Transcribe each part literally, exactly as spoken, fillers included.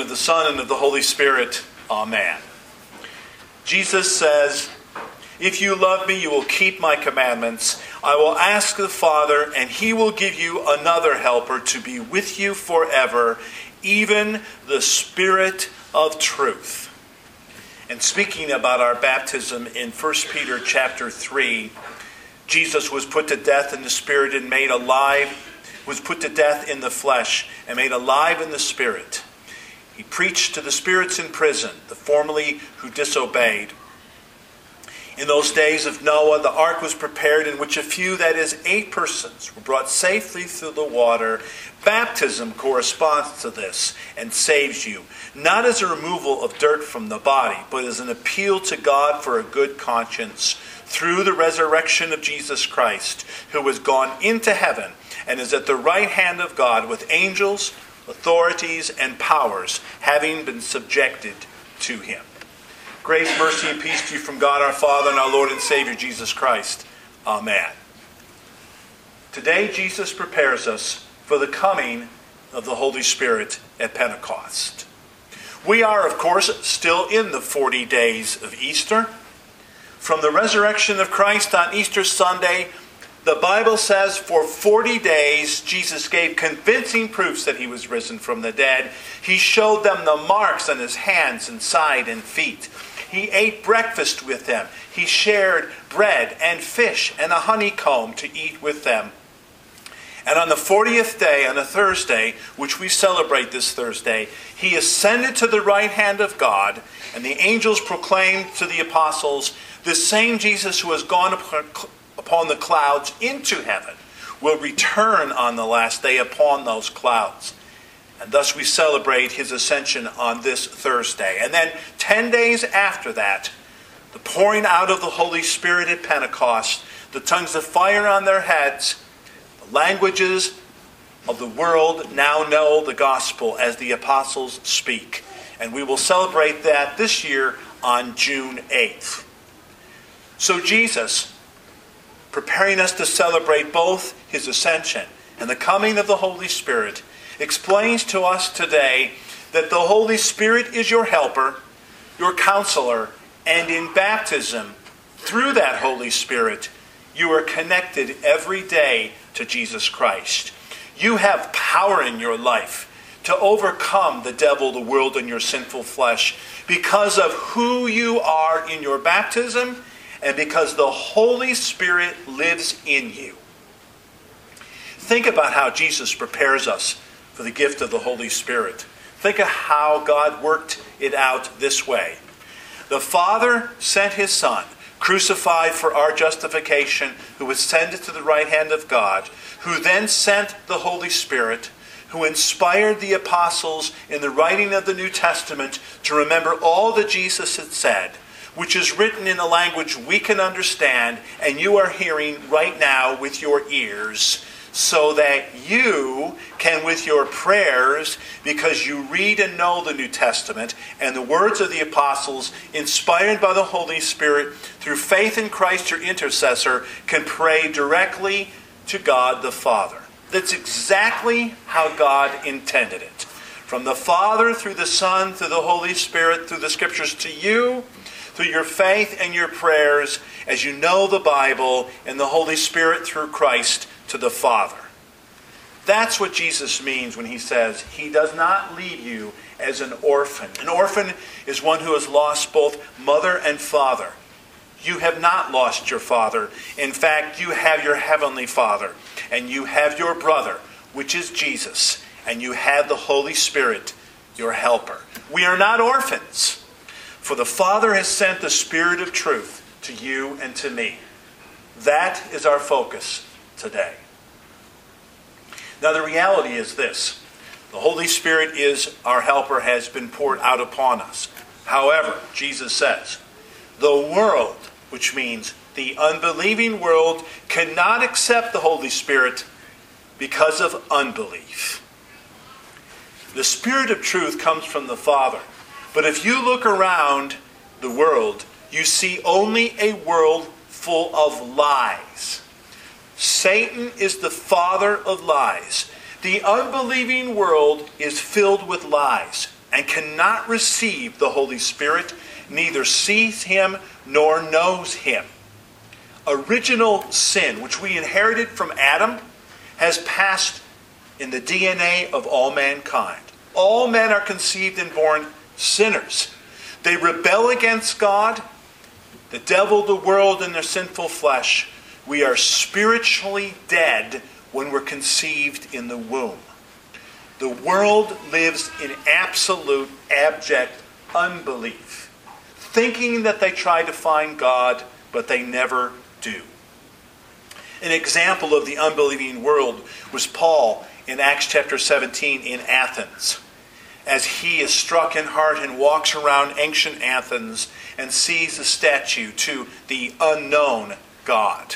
of the Son, and of the Holy Spirit. Amen. Jesus says, "If you love me, you will keep my commandments. I will ask the Father, and he will give you another helper to be with you forever, even the Spirit of truth." And speaking about our baptism in First Peter chapter three, Jesus was put to death in the Spirit and made alive, was put to death in the flesh and made alive in the Spirit. He preached to the spirits in prison, the formerly who disobeyed. In those days of Noah, the ark was prepared in which a few, that is, eight persons, were brought safely through the water. Baptism corresponds to this and saves you, not as a removal of dirt from the body, but as an appeal to God for a good conscience through the resurrection of Jesus Christ, who has gone into heaven and is at the right hand of God with angels, authorities, and powers, having been subjected to him. Grace, mercy, and peace to you from God our Father and our Lord and Savior Jesus Christ. Amen. Today Jesus prepares us for the coming of the Holy Spirit at Pentecost. We are, of course, still in the forty days of Easter. From the resurrection of Christ on Easter Sunday, the Bible says for forty days Jesus gave convincing proofs that he was risen from the dead. He showed them the marks on his hands and side and feet. He ate breakfast with them. He shared bread and fish and a honeycomb to eat with them. And on the fortieth day, on a Thursday, which we celebrate this Thursday, he ascended to the right hand of God, and the angels proclaimed to the apostles, "This same Jesus who has gone upon the clouds into heaven will return on the last day upon those clouds." And thus we celebrate his ascension on this Thursday. And then ten days after that, the pouring out of the Holy Spirit at Pentecost, the tongues of fire on their heads, the languages of the world now know the gospel as the apostles speak. And we will celebrate that this year on June eighth. So Jesus, preparing us to celebrate both his ascension and the coming of the Holy Spirit, explains to us today that the Holy Spirit is your helper, your counselor, and in baptism, through that Holy Spirit, you are connected every day to Jesus Christ. You have power in your life to overcome the devil, the world, and your sinful flesh because of who you are in your baptism and because the Holy Spirit lives in you. Think about how Jesus prepares us for the gift of the Holy Spirit. Think of how God worked it out this way. The Father sent his Son, crucified for our justification, who ascended to the right hand of God, who then sent the Holy Spirit, who inspired the apostles in the writing of the New Testament to remember all that Jesus had said, which is written in a language we can understand and you are hearing right now with your ears, so that you can, with your prayers, because you read and know the New Testament and the words of the apostles, inspired by the Holy Spirit, through faith in Christ your intercessor, can pray directly to God the Father. That's exactly how God intended it. From the Father, through the Son, through the Holy Spirit, through the Scriptures to you, through your faith and your prayers, as you know the Bible, and the Holy Spirit through Christ to the Father. That's what Jesus means when he says he does not leave you as an orphan. An orphan is one who has lost both mother and father. You have not lost your father. In fact, you have your heavenly Father, and you have your brother, which is Jesus, and you have the Holy Spirit, your helper. We are not orphans, for the Father has sent the Spirit of truth to you and to me. That is our focus today. Now the reality is this. The Holy Spirit is our helper, has been poured out upon us. However, Jesus says, the world, which means the unbelieving world, cannot accept the Holy Spirit because of unbelief. The Spirit of truth comes from the Father. But if you look around the world, you see only a world full of lies. Satan is the father of lies. The unbelieving world is filled with lies. and cannot receive the Holy Spirit, neither sees him nor knows him. Original sin, which we inherited from Adam, has passed in the D N A of all mankind. All men are conceived and born sinners. They rebel against God, the devil, the world, and their sinful flesh. We are spiritually dead when we're conceived in the womb. The world lives in absolute, abject unbelief, thinking that they try to find God, but they never do. An example of the unbelieving world was Paul in Acts chapter seventeen in Athens, as he is struck in heart and walks around ancient Athens and sees a statue to the unknown God.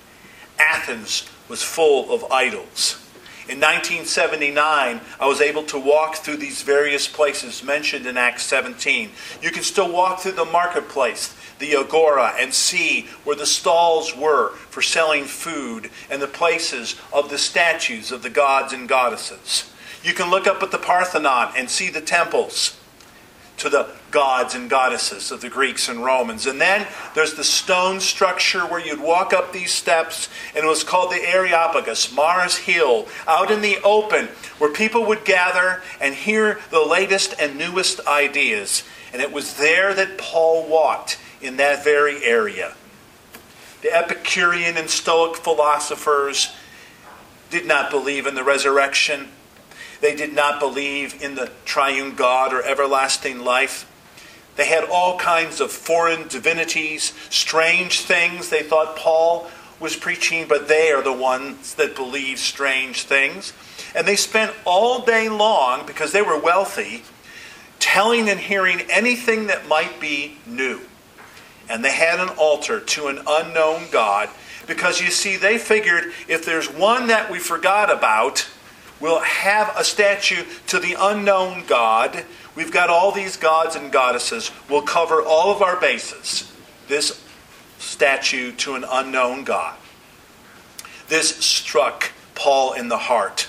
Athens was full of idols. In nineteen seventy-nine, I was able to walk through these various places mentioned in Acts seventeen. You can still walk through the marketplace, the agora, and see where the stalls were for selling food and the places of the statues of the gods and goddesses. You can look up at the Parthenon and see the temples to the gods and goddesses of the Greeks and Romans. And then there's the stone structure where you'd walk up these steps, and it was called the Areopagus, Mars Hill, out in the open, where people would gather and hear the latest and newest ideas. And it was there that Paul walked, in that very area. The Epicurean and Stoic philosophers did not believe in the resurrection. They did not believe in the triune God or everlasting life. They had all kinds of foreign divinities, strange things they thought Paul was preaching, but they are the ones that believe strange things. And they spent all day long, because they were wealthy, telling and hearing anything that might be new. And they had an altar to an unknown God, because you see, they figured if there's one that we forgot about, we'll have a statue to the unknown God. We've got all these gods and goddesses. We'll cover all of our bases. This statue to an unknown God. This struck Paul in the heart.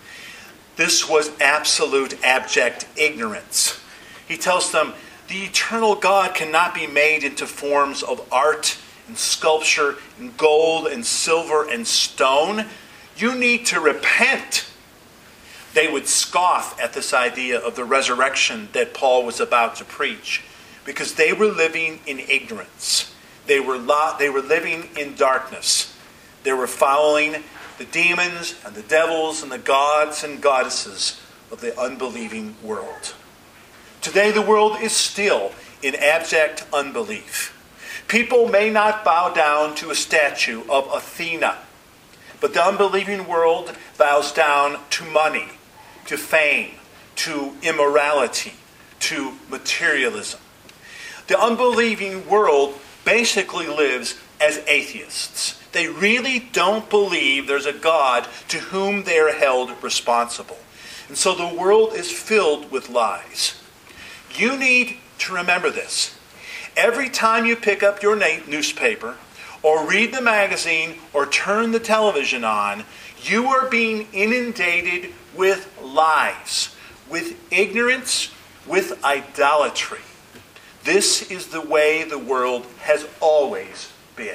This was absolute abject ignorance. He tells them, the eternal God cannot be made into forms of art and sculpture and gold and silver and stone. You need to repent. They would scoff at this idea of the resurrection that Paul was about to preach, because they were living in ignorance. They were, lo- they were living in darkness. They were following the demons and the devils and the gods and goddesses of the unbelieving world. Today the world is still in abject unbelief. People may not bow down to a statue of Athena, but the unbelieving world bows down to money, to fame, to immorality, to materialism. The unbelieving world basically lives as atheists. They really don't believe there's a God to whom they are held responsible. And so the world is filled with lies. You need to remember this. Every time you pick up your na- newspaper, or read the magazine, or turn the television on, you are being inundated with lies, with ignorance, with idolatry. This is the way the world has always been.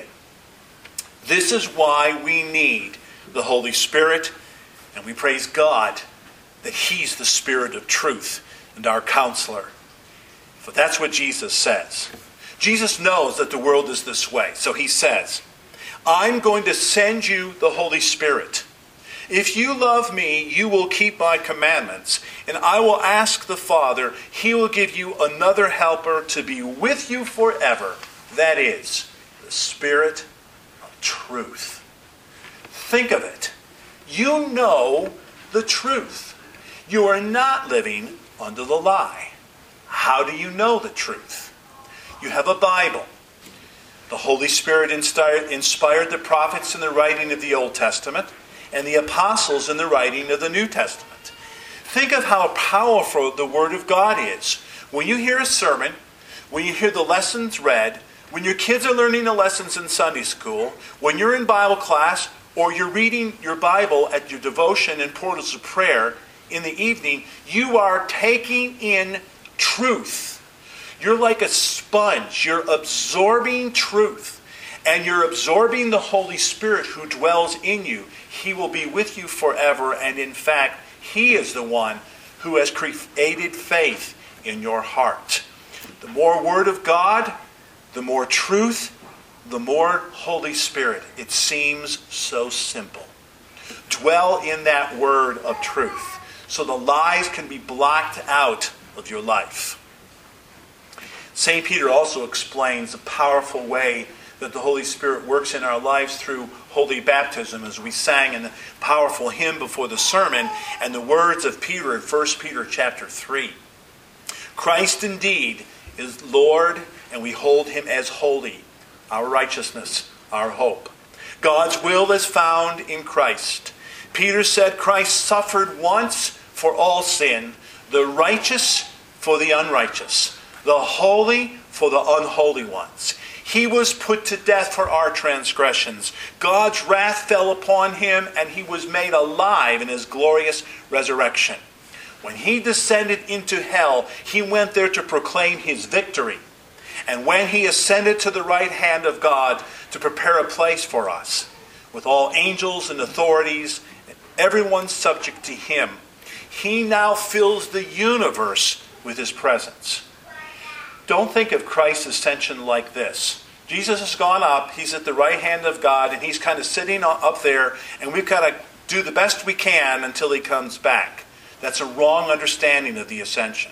This is why we need the Holy Spirit, and we praise God that He's the Spirit of truth and our counselor. For that's what Jesus says. Jesus knows that the world is this way, so He says, I'm going to send you the Holy Spirit. If you love me, you will keep my commandments, and I will ask the Father, He will give you another helper to be with you forever. That is, the Spirit of truth. Think of it. You know the truth. You are not living under the lie. How do you know the truth? You have a Bible. The Holy Spirit inspired the prophets in the writing of the Old Testament and the apostles in the writing of the New Testament. Think of how powerful the Word of God is. When you hear a sermon, when you hear the lessons read, when your kids are learning the lessons in Sunday school, when you're in Bible class, or you're reading your Bible at your devotion and portals of prayer, in the evening, you are taking in truth. You're like a sponge. You're absorbing truth. And you're absorbing the Holy Spirit who dwells in you. He will be with you forever. And in fact, He is the one who has created faith in your heart. The more Word of God, the more truth, the more Holy Spirit. It seems so simple. Dwell in that word of truth so the lies can be blocked out of your life. Saint Peter also explains the powerful way that the Holy Spirit works in our lives through holy baptism, as we sang in the powerful hymn before the sermon and the words of Peter in First Peter chapter three. Christ indeed is Lord, and we hold Him as holy, our righteousness, our hope. God's will is found in Christ. Peter said Christ suffered once for all sin, the righteous for the unrighteous, the holy for the unholy ones. He was put to death for our transgressions. God's wrath fell upon Him, and He was made alive in His glorious resurrection. When He descended into hell, He went there to proclaim His victory. And when He ascended to the right hand of God to prepare a place for us, with all angels and authorities, and everyone subject to Him, He now fills the universe with His presence. Don't think of Christ's ascension like this. Jesus has gone up, He's at the right hand of God, and He's kind of sitting up there, and we've got to do the best we can until He comes back. That's a wrong understanding of the ascension.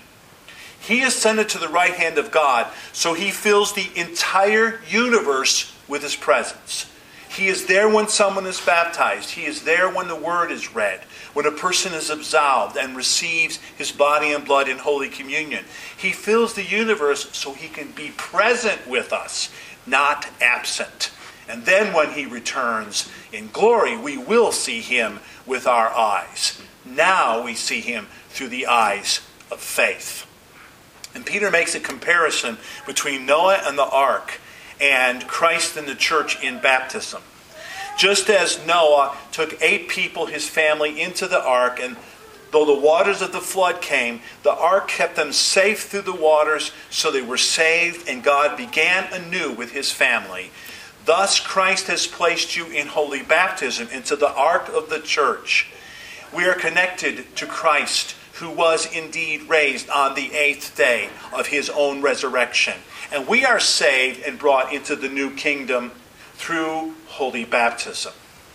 He ascended to the right hand of God, so He fills the entire universe with His presence. He is there when someone is baptized. He is there when the word is read, when a person is absolved and receives His body and blood in Holy Communion. He fills the universe so He can be present with us, not absent. And then when He returns in glory, we will see Him with our eyes. Now we see Him through the eyes of faith. And Peter makes a comparison between Noah and the ark and Christ and the church in baptism. Just as Noah took eight people, his family, into the ark, and though the waters of the flood came, the ark kept them safe through the waters, so they were saved, and God began anew with His family. Thus Christ has placed you in holy baptism into the ark of the church. We are connected to Christ, who was indeed raised on the eighth day of His own resurrection. And we are saved and brought into the new kingdom through holy baptism.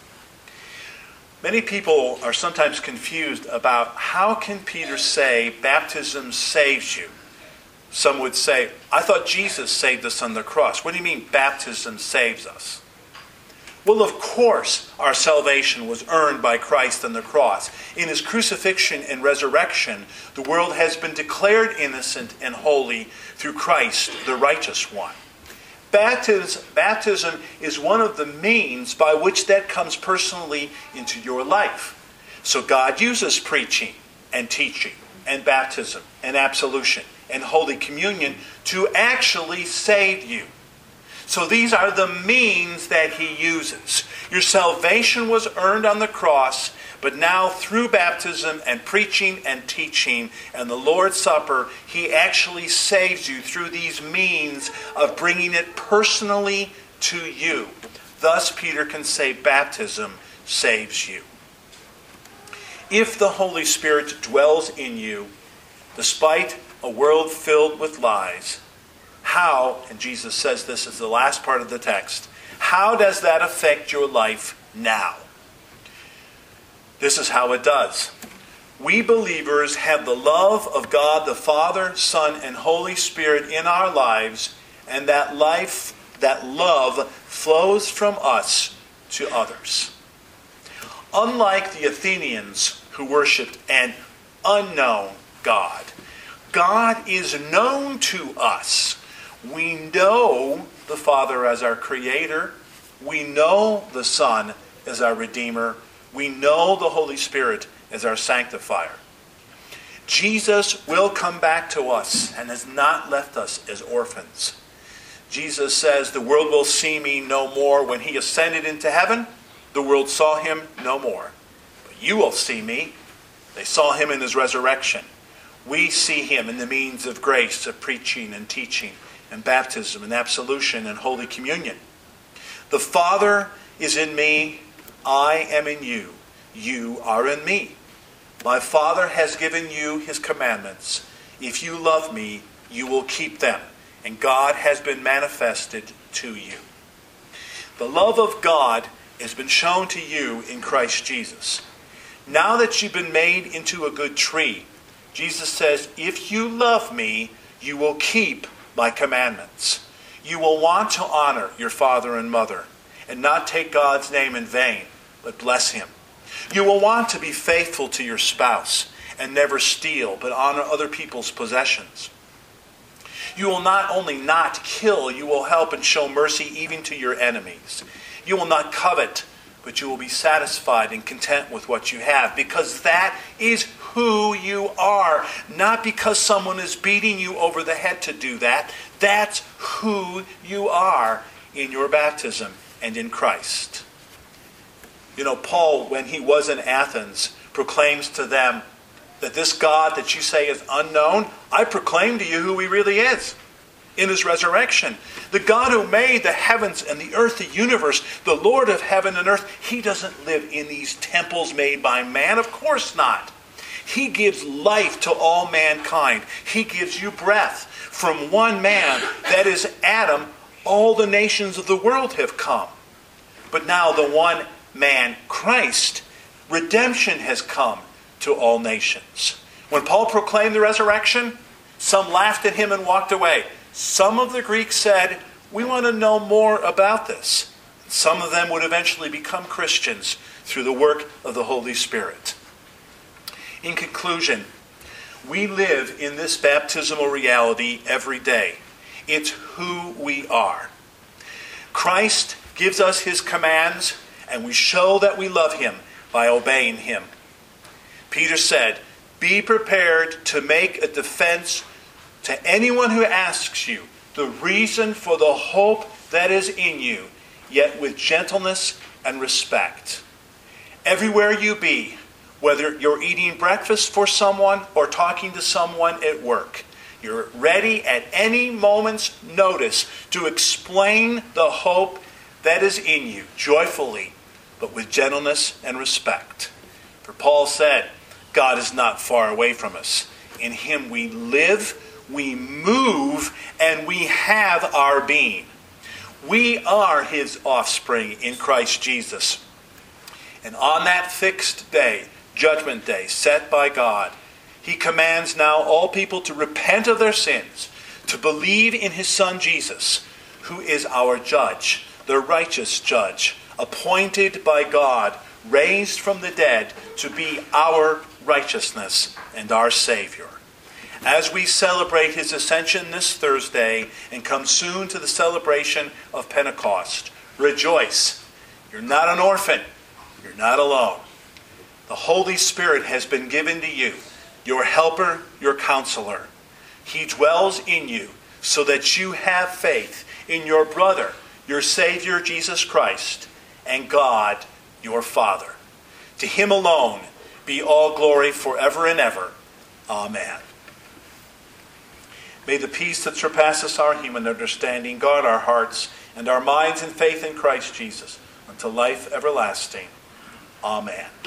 Many people are sometimes confused about how can Peter say baptism saves you? Some would say, I thought Jesus saved us on the cross. What do you mean baptism saves us? Well, of course, our salvation was earned by Christ on the cross. In His crucifixion and resurrection, the world has been declared innocent and holy through Christ, the righteous one. Baptism, baptism is one of the means by which that comes personally into your life. So God uses preaching and teaching and baptism and absolution and Holy Communion to actually save you. So these are the means that He uses. Your salvation was earned on the cross, but now through baptism and preaching and teaching and the Lord's Supper, He actually saves you through these means of bringing it personally to you. Thus, Peter can say baptism saves you. If the Holy Spirit dwells in you, despite a world filled with lies, how, and Jesus says this is the last part of the text, how does that affect your life now? This is how it does. We believers have the love of God the Father, Son, and Holy Spirit in our lives, and that life, that love flows from us to others. Unlike the Athenians who worshipped an unknown God, God is known to us. We know the Father as our Creator. We know the Son as our Redeemer. We know the Holy Spirit as our Sanctifier. Jesus will come back to us and has not left us as orphans. Jesus says, the world will see me no more. When He ascended into heaven, the world saw Him no more. But you will see me. They saw him in his resurrection. We see him in the means of grace, of preaching and teaching and baptism and absolution and Holy Communion. The Father is in me, I am in you, you are in me. My Father has given you his commandments. If you love me, you will keep them, and God has been manifested to you. The love of God has been shown to you in Christ Jesus. Now that you've been made into a good tree, Jesus says, if you love me, you will keep my commandments. You will want to honor your father and mother and not take God's name in vain, but bless him. You will want to be faithful to your spouse and never steal, but honor other people's possessions. You will not only not kill, you will help and show mercy even to your enemies. You will not covet, but you will be satisfied and content with what you have, because that is who you are. Not because someone is beating you over the head to do that. That's who you are in your baptism and in Christ. You know, Paul, when he was in Athens, proclaims to them that this God that you say is unknown, I proclaim to you who he really is in his resurrection. The God who made the heavens and the earth, the universe, the Lord of heaven and earth, he doesn't live in these temples made by man. Of course not. He gives life to all mankind. He gives you breath. From one man, that is Adam, all the nations of the world have come. But now the one man, Christ, redemption has come to all nations. When Paul proclaimed the resurrection, some laughed at him and walked away. Some of the Greeks said, we want to know more about this. Some of them would eventually become Christians through the work of the Holy Spirit. In conclusion, we live in this baptismal reality every day. It's who we are. Christ gives us his commands, and we show that we love him by obeying him. Peter said, be prepared to make a defense to anyone who asks you the reason for the hope that is in you, yet with gentleness and respect. Everywhere you be, whether you're eating breakfast for someone or talking to someone at work, you're ready at any moment's notice to explain the hope that is in you, joyfully, but with gentleness and respect. For Paul said, God is not far away from us. In him we live, we move, and we have our being. We are his offspring in Christ Jesus. And on that fixed day, Judgment Day, set by God, he commands now all people to repent of their sins, to believe in his Son Jesus, who is our judge, the righteous judge, appointed by God, raised from the dead to be our righteousness and our Savior. As we celebrate his ascension this Thursday and come soon to the celebration of Pentecost, rejoice. You're not an orphan. You're not alone. The Holy Spirit has been given to you, your helper, your counselor. He dwells in you so that you have faith in your brother, your Savior, Jesus Christ, and God, your Father. To him alone be all glory forever and ever. Amen. May the peace that surpasses our human understanding guard our hearts and our minds in faith in Christ Jesus unto life everlasting. Amen.